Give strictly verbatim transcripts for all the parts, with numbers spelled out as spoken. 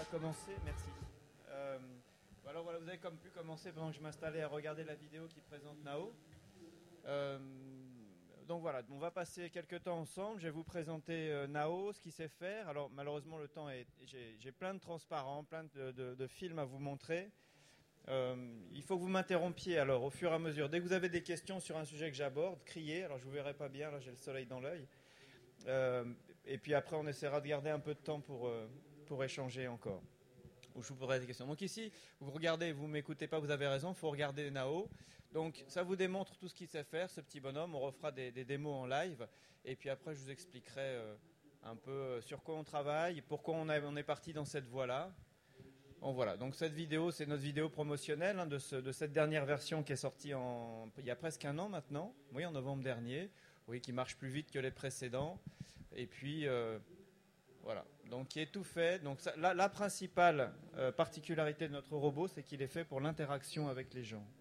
commencer, merci. Euh, alors voilà, vous avez comme pu commencer pendant que je m'installais à regarder la vidéo qui présente Nao. Euh, donc voilà, on va passer quelques temps ensemble. Je vais vous présenter euh, Nao, ce qu'il sait faire. Alors malheureusement le temps est, j'ai, j'ai plein de transparents, plein de, de, de films à vous montrer. Euh, il faut que vous m'interrompiez alors au fur et à mesure. Dès que vous avez des questions sur un sujet que j'aborde, criez. Alors je vous verrai pas bien, là j'ai le soleil dans l'œil. Euh, et puis après on essaiera de garder un peu de temps pour, euh, pour échanger encore. Où je vous poserai des questions. Donc ici, vous regardez, vous ne m'écoutez pas, vous avez raison, il faut regarder Nao. Donc ça vous démontre tout ce qu'il sait faire, ce petit bonhomme. On refera des, des démos en live. Et puis après, je vous expliquerai euh, un peu sur quoi on travaille, pourquoi on, a, on est parti dans cette voie-là. Bon, voilà, donc cette vidéo, c'est notre vidéo promotionnelle hein, de, ce, de cette dernière version qui est sortie en, il y a presque un an maintenant, oui, en novembre dernier, oui, qui marche plus vite que les précédents. Et puis... Euh, Voilà, donc qui est tout fait. Donc ça, la, la principale euh, particularité de notre robot, c'est qu'il est fait pour l'interaction avec les gens.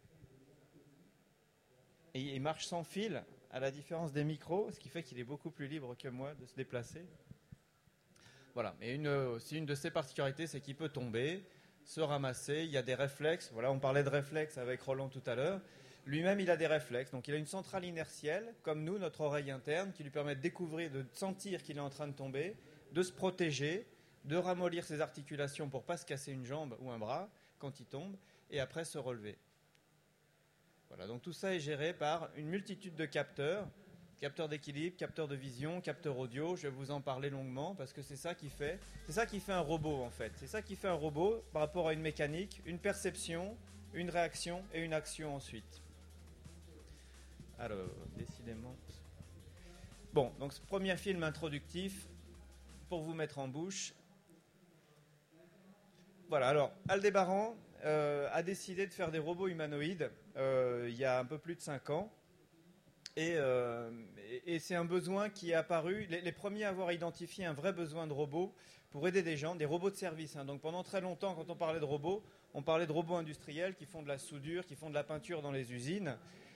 Et il marche sans fil, à la différence des micros, ce qui fait qu'il est beaucoup plus libre que moi de se déplacer. Voilà, et une, aussi une de ses particularités, c'est qu'il peut tomber, se ramasser, il y a des réflexes. Voilà, on parlait de réflexes avec Roland tout à l'heure. Lui-même, il a des réflexes. Donc il a une centrale inertielle, comme nous, notre oreille interne, qui lui permet de découvrir, de sentir qu'il est en train de tomber, de se protéger, de ramollir ses articulations pour ne pas se casser une jambe ou un bras quand il tombe, et après se relever. Voilà, donc tout ça est géré par une multitude de capteurs, capteurs d'équilibre, capteurs de vision, capteurs audio. Je vais vous en parler longuement parce que c'est ça qui fait, c'est ça qui fait un robot en fait. C'est ça qui fait un robot par rapport à une mécanique, une perception, une réaction et une action ensuite. Alors, décidément. Bon, donc ce premier film introductif pour vous mettre en bouche. Voilà, alors Aldébaran euh, a décidé de faire des robots humanoïdes euh, il y a un peu plus de cinq ans. Et, euh, et, et c'est un besoin qui est apparu, les, les premiers à avoir identifié un vrai besoin de robots pour aider des gens, des robots de service. Hein. Donc pendant très longtemps, quand on parlait de robots, on parlait de robots industriels qui font de la soudure, qui font de la peinture dans les usines.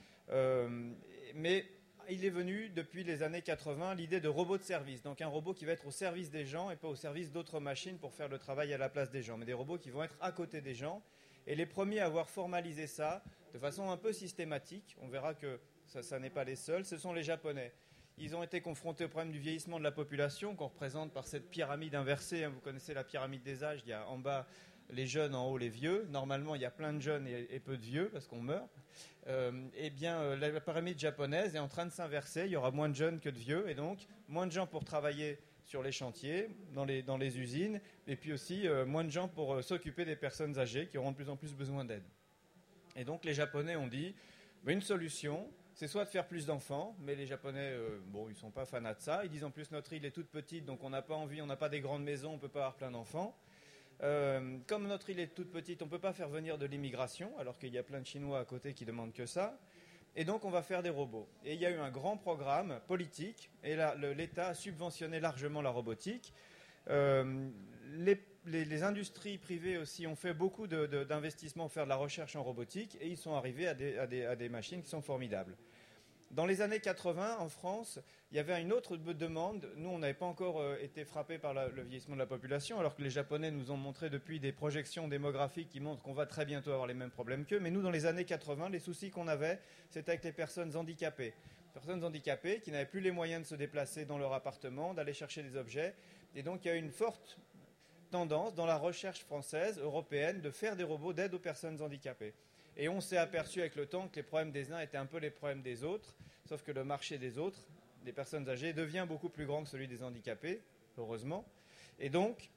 Euh, mais il est venu, depuis les années quatre-vingts, l'idée de robot de service. Donc un robot qui va être au service des gens et pas au service d'autres machines pour faire le travail à la place des gens. Mais des robots qui vont être à côté des gens. Et les premiers à avoir formalisé ça de façon un peu systématique, on verra que ça, ça n'est pas les seuls, ce sont les Japonais. Ils ont été confrontés au problème du vieillissement de la population qu'on représente par cette pyramide inversée. Vous connaissez la pyramide des âges, il y a en bas les jeunes, en haut les vieux. Normalement, il y a plein de jeunes et, et peu de vieux parce qu'on meurt. Euh, eh bien, euh, la pyramide japonaise est en train de s'inverser. Il y aura moins de jeunes que de vieux et donc moins de gens pour travailler sur les chantiers, dans les, dans les usines, et puis aussi euh, moins de gens pour euh, s'occuper des personnes âgées qui auront de plus en plus besoin d'aide. Et donc les Japonais ont dit, bah, une solution, c'est soit de faire plus d'enfants, mais les Japonais, euh, bon, ils ne sont pas fanats de ça. Ils disent en plus notre île est toute petite, donc on n'a pas envie, on n'a pas des grandes maisons, on ne peut pas avoir plein d'enfants. Euh, comme notre île est toute petite, on ne peut pas faire venir de l'immigration, alors qu'il y a plein de Chinois à côté qui demandent que ça. Et donc, on va faire des robots. Et il y a eu un grand programme politique, et là, le, l'État a subventionné largement la robotique. Euh, les, les, les industries privées aussi ont fait beaucoup de, de, d'investissements pour faire de la recherche en robotique, et ils sont arrivés à des, à des, à des machines qui sont formidables. Dans les années quatre-vingts, en France, il y avait une autre demande. Nous, on n'avait pas encore euh, été frappés par la, le vieillissement de la population, alors que les Japonais nous ont montré depuis des projections démographiques qui montrent qu'on va très bientôt avoir les mêmes problèmes qu'eux. Mais nous, dans les années quatre-vingts, les soucis qu'on avait, c'était avec les personnes handicapées. Personnes handicapées qui n'avaient plus les moyens de se déplacer dans leur appartement, d'aller chercher des objets. Et donc, il y a eu une forte tendance dans la recherche française, européenne, de faire des robots d'aide aux personnes handicapées. Et on s'est aperçu avec le temps que les problèmes des uns étaient un peu les problèmes des autres, sauf que le marché des autres, des personnes âgées, devient beaucoup plus grand que celui des handicapés, heureusement. Et donc,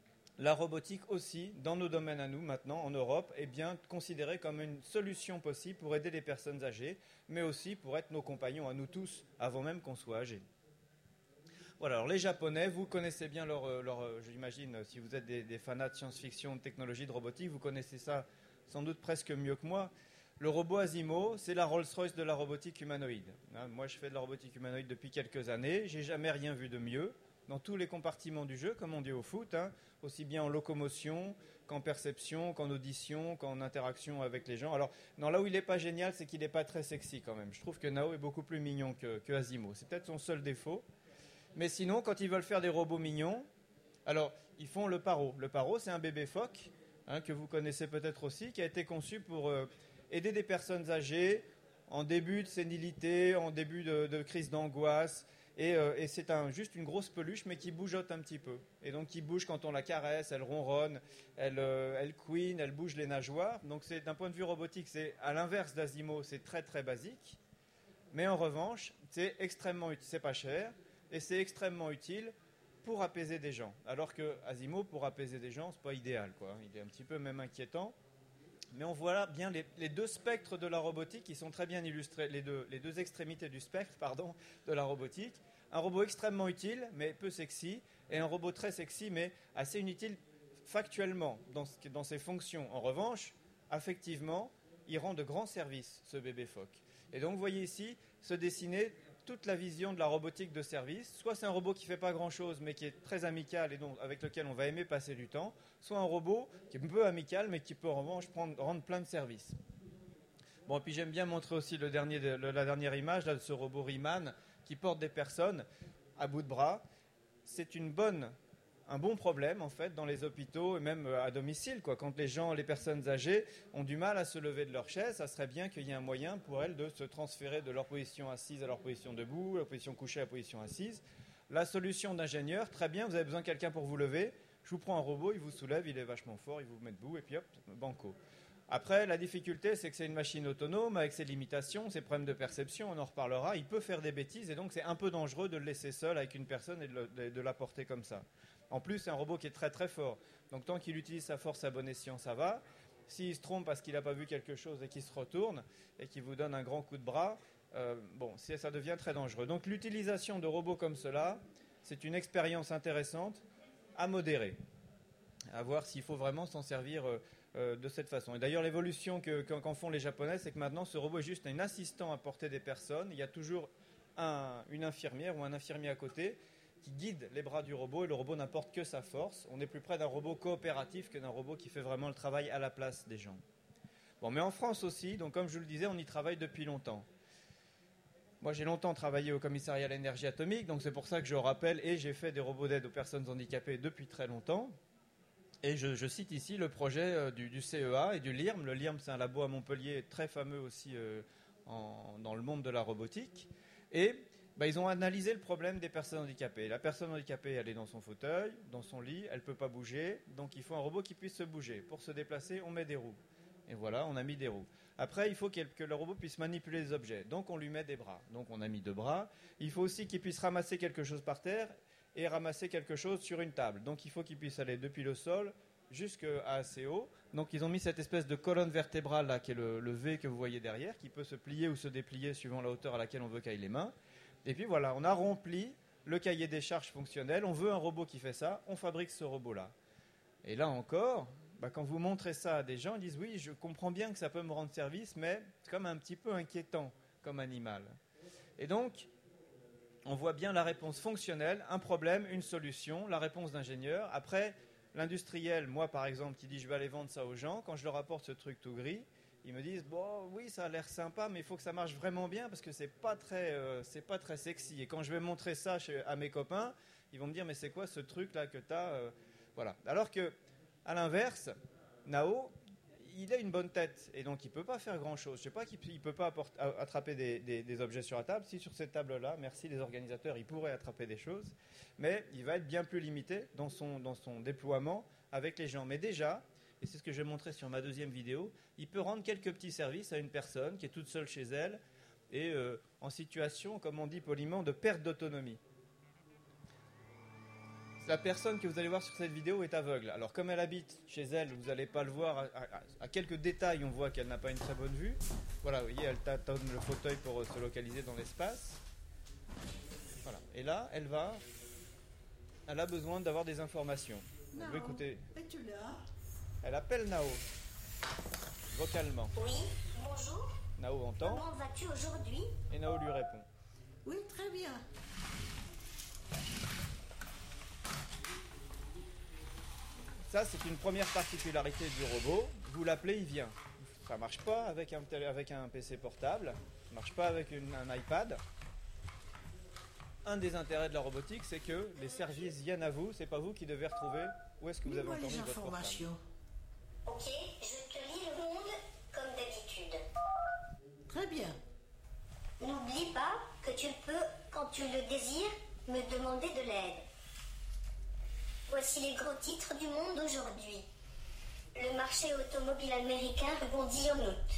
la robotique aussi, dans nos domaines à nous, maintenant, en Europe, est bien considérée comme une solution possible pour aider les personnes âgées, mais aussi pour être nos compagnons à nous tous, avant même qu'on soit âgés. Voilà, alors les Japonais, vous connaissez bien leur, leur j'imagine, si vous êtes des, des fanats de science-fiction, de technologie, de robotique, vous connaissez ça sans doute presque mieux que moi. Le robot Asimo, c'est la Rolls-Royce de la robotique humanoïde. Hein, moi, je fais de la robotique humanoïde depuis quelques années. J'ai jamais rien vu de mieux dans tous les compartiments du jeu, comme on dit au foot, hein, aussi bien en locomotion qu'en perception, qu'en audition, qu'en interaction avec les gens. Alors, non, là où il n'est pas génial, c'est qu'il n'est pas très sexy quand même. Je trouve que Nao est beaucoup plus mignon que, que Asimo. C'est peut-être son seul défaut. Mais sinon, quand ils veulent faire des robots mignons, alors, ils font le paro. Le paro, c'est un bébé phoque, hein, que vous connaissez peut-être aussi, qui a été conçu pour euh, aider des personnes âgées en début de sénilité, en début de, de crise d'angoisse. Et, euh, et c'est un, juste une grosse peluche, mais qui bougeote un petit peu. Et donc, qui bouge quand on la caresse, elle ronronne, elle, euh, elle couine, elle bouge les nageoires. Donc, c'est, d'un point de vue robotique, c'est à l'inverse d'Asimo, c'est très très basique. Mais en revanche, c'est extrêmement utile, c'est pas cher, et c'est extrêmement utile pour apaiser des gens. Alors que Asimo, pour apaiser des gens, c'est pas idéal, quoi. Il est un petit peu même inquiétant. Mais on voit là bien les, les deux spectres de la robotique qui sont très bien illustrés, les deux, les deux extrémités du spectre, pardon, de la robotique. Un robot extrêmement utile, mais peu sexy, et un robot très sexy, mais assez inutile factuellement dans, dans ses fonctions. En revanche, affectivement, il rend de grands services, ce bébé phoque. Et donc, vous voyez ici se dessiner toute la vision de la robotique de service. Soit c'est un robot qui ne fait pas grand-chose, mais qui est très amical et donc avec lequel on va aimer passer du temps. Soit un robot qui est un peu amical, mais qui peut en revanche prendre, rendre plein de services. Bon, puis j'aime bien montrer aussi le dernier, le, la dernière image là, de ce robot Riemann qui porte des personnes à bout de bras. C'est une bonne... un bon problème en fait dans les hôpitaux et même à domicile, quoi. Quand les gens, les personnes âgées ont du mal à se lever de leur chaise, ça serait bien qu'il y ait un moyen pour elles de se transférer de leur position assise à leur position debout, leur position couchée à la position assise. La solution d'ingénieur, très bien, vous avez besoin de quelqu'un pour vous lever, je vous prends un robot, il vous soulève, il est vachement fort, il vous met debout et puis hop, banco. Après, la difficulté, c'est que c'est une machine autonome avec ses limitations, ses problèmes de perception, on en reparlera. Il peut faire des bêtises et donc c'est un peu dangereux de le laisser seul avec une personne et de, le, de la porter comme ça. En plus, c'est un robot qui est très très fort. Donc tant qu'il utilise sa force à bon escient, ça va. S'il se trompe parce qu'il n'a pas vu quelque chose et qu'il se retourne et qu'il vous donne un grand coup de bras, euh, bon, ça devient très dangereux. Donc l'utilisation de robots comme cela, c'est une expérience intéressante à modérer. À voir s'il faut vraiment s'en servir euh, euh, de cette façon. Et d'ailleurs, l'évolution que, qu'en font les Japonais, c'est que maintenant, ce robot est juste un assistant à porter des personnes. Il y a toujours un, une infirmière ou un infirmier à côté qui guide les bras du robot et le robot n'apporte que sa force. On est plus près d'un robot coopératif que d'un robot qui fait vraiment le travail à la place des gens. Bon, mais en France aussi, donc comme je vous le disais, on y travaille depuis longtemps. Moi, j'ai longtemps travaillé au commissariat à l'énergie atomique, donc c'est pour ça que je rappelle, et j'ai fait des robots d'aide aux personnes handicapées depuis très longtemps. Et je, je cite ici le projet euh, du, du C E A et du L I R M. Le L I R M, c'est un labo à Montpellier très fameux aussi euh, en, dans le monde de la robotique. Et bah, ils ont analysé le problème des personnes handicapées. La personne handicapée, elle est dans son fauteuil, dans son lit, elle ne peut pas bouger, donc il faut un robot qui puisse se bouger. Pour se déplacer, on met des roues. Et voilà, on a mis des roues. Après, il faut que le robot puisse manipuler les objets. Donc, on lui met des bras. Donc, on a mis deux bras. Il faut aussi qu'il puisse ramasser quelque chose par terre et ramasser quelque chose sur une table. Donc, il faut qu'il puisse aller depuis le sol jusqu'à assez haut. Donc, ils ont mis cette espèce de colonne vertébrale, là, qui est le, le V que vous voyez derrière, qui peut se plier ou se déplier suivant la hauteur à laquelle on veut qu'aillent les mains. Et puis, voilà, on a rempli le cahier des charges fonctionnel. On veut un robot qui fait ça. On fabrique ce robot-là. Et là encore... Bah, quand vous montrez ça à des gens, ils disent oui, je comprends bien que ça peut me rendre service, mais c'est comme un petit peu inquiétant comme animal. Et donc, on voit bien la réponse fonctionnelle, un problème, une solution, la réponse d'ingénieur. Après, l'industriel, moi par exemple, qui dit je vais aller vendre ça aux gens, quand je leur apporte ce truc tout gris, ils me disent bon, oui, ça a l'air sympa, mais il faut que ça marche vraiment bien parce que c'est pas très, euh, c'est pas très sexy. Et quand je vais montrer ça chez, à mes copains, ils vont me dire mais c'est quoi ce truc là que t'as euh, voilà. Alors que à l'inverse, Nao, il a une bonne tête et donc il ne peut pas faire grand-chose. Je ne sais pas qu'il ne peut pas apporter, attraper des, des, des objets sur la table. Si sur cette table-là, merci les organisateurs, il pourrait attraper des choses, mais il va être bien plus limité dans son, dans son déploiement avec les gens. Mais déjà, et c'est ce que je vais montrer sur ma deuxième vidéo, il peut rendre quelques petits services à une personne qui est toute seule chez elle et euh, en situation, comme on dit poliment, de perte d'autonomie. La personne que vous allez voir sur cette vidéo est aveugle. Alors comme elle habite chez elle, vous n'allez pas le voir. À, à, à quelques détails, on voit qu'elle n'a pas une très bonne vue. Voilà, vous voyez, elle tâtonne le fauteuil pour se localiser dans l'espace. Voilà. Et là, elle va... Elle a besoin d'avoir des informations. Nao, elle veut écouter. Es-tu là? Elle appelle Nao, vocalement. Oui, bonjour. Nao entend. Comment vas-tu aujourd'hui? Et Nao lui répond. Oui, très bien. Ça, c'est une première particularité du robot. Vous l'appelez, il vient. Ça ne marche pas avec un, avec un P C portable. Ça ne marche pas avec une, un iPad. un des intérêts de la robotique, c'est que les services viennent à vous, c'est pas vous qui devez retrouver où est-ce que vous avez Dis-moi encore les mis votre portable. informations. Ok, je te lis le monde comme d'habitude. Très bien. N'oublie pas que tu peux, quand tu le désires, me demander de l'aide. Voici les gros titres du monde aujourd'hui. Le marché automobile américain rebondit en août.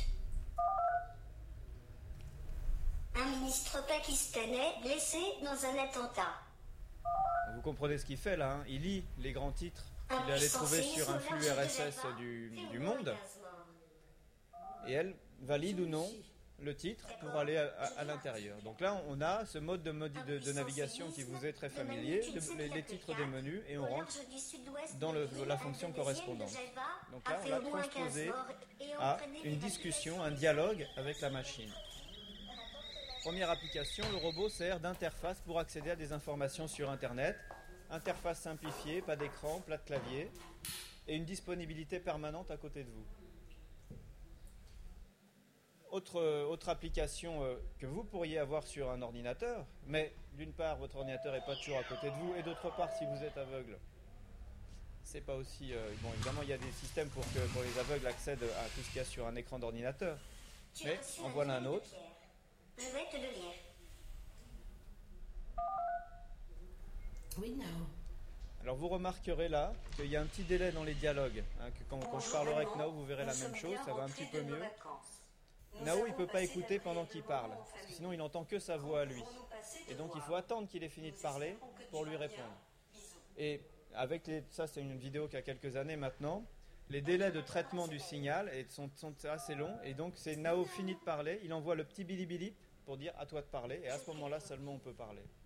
Un ministre pakistanais blessé dans un attentat. Vous comprenez ce qu'il fait là, hein. Il lit les grands titres Un qu'il allait puissant trouver séisme sur un au flux large de R S S Java du, fait du au moins monde, quinze morts. et elle valide ou non le titre pour aller à, à- à l'intérieur. Donc là, on a ce mode de, modi- de- de navigation qui vous est très familier, le- les, les titres des menus, et on Au rentre large du sud-ouest dans le- de l'île la fonction indonésienne correspondante. de Java Donc a là, on fait l'a au moins transposé quinze morts et à entraîné une des discussion, un habitations. dialogue avec la machine. Première application, le robot sert d'interface pour accéder à des informations sur Internet. Interface simplifiée, pas d'écran, plat de clavier, et une disponibilité permanente à côté de vous. Autre, euh, autre application euh, que vous pourriez avoir sur un ordinateur, mais d'une part, votre ordinateur n'est pas toujours à côté de vous, et d'autre part, si vous êtes aveugle, c'est pas aussi... euh, bon, évidemment, il y a des systèmes pour que pour les aveugles accèdent à tout ce qu'il y a sur un écran d'ordinateur. Tu Mais as reçu en voilà un billet de autre. Pierre. Je vais te le lire. Oui, now. Alors vous remarquerez là qu'il y a un petit délai dans les dialogues, hein, que quand, quand je parlerai avec Nao, vous verrez la même chose, ça va un petit peu mieux. Nao, il peut pas écouter pendant qu'il parle, parce que sinon il n'entend que sa voix à lui. Et donc il faut attendre qu'il ait fini de parler pour lui répondre. Et avec les, ça c'est une vidéo qui a quelques années maintenant, les délais de traitement du signal et sont, sont assez longs, et donc c'est Nao fini de parler, il envoie le petit bili bili pour dire à toi de parler, et à ce moment-là seulement on peut parler.